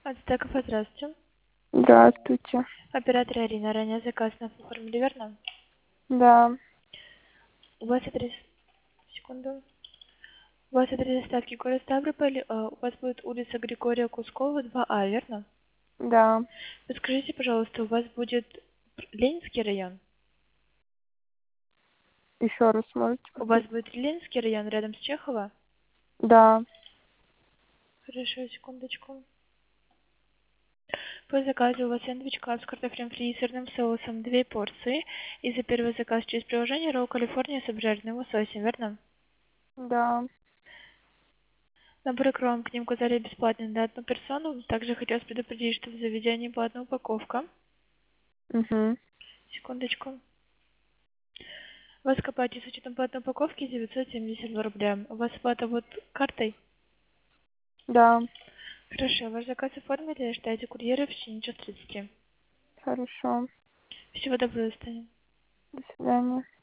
Ацтеков, здравствуйте. Здравствуйте. Оператор Арина, ранее заказ на оформили, верно? Да, У вас адрес... Секунду. У вас адрес доставки город Ставрополь, у вас будет улица Григория Кускова, 2А, верно? да. Подскажите, пожалуйста, у вас будет Ленинский район? Еще раз можете У вас повторить? будет Ленинский район рядом с Чехово? Да. Хорошо, секундочку. По заказу у вас сэндвич с картофелем фри и сырным соусом 2 порции. И за первый заказ через приложение Ролл Калифорния с обжаренным лососем, верно? Да. Набор икром к ним указали бесплатный на одну персону. Также хотелось предупредить, что в заведении была одна упаковка. Угу. Секундочку. У вас копайте с учетом платной упаковки 972 рубля. У вас оплата вот картой? Да. Хорошо, ваш заказ оформили, ждайте курьера в течение часа 30. Хорошо. Всего доброго, Таня. До свидания.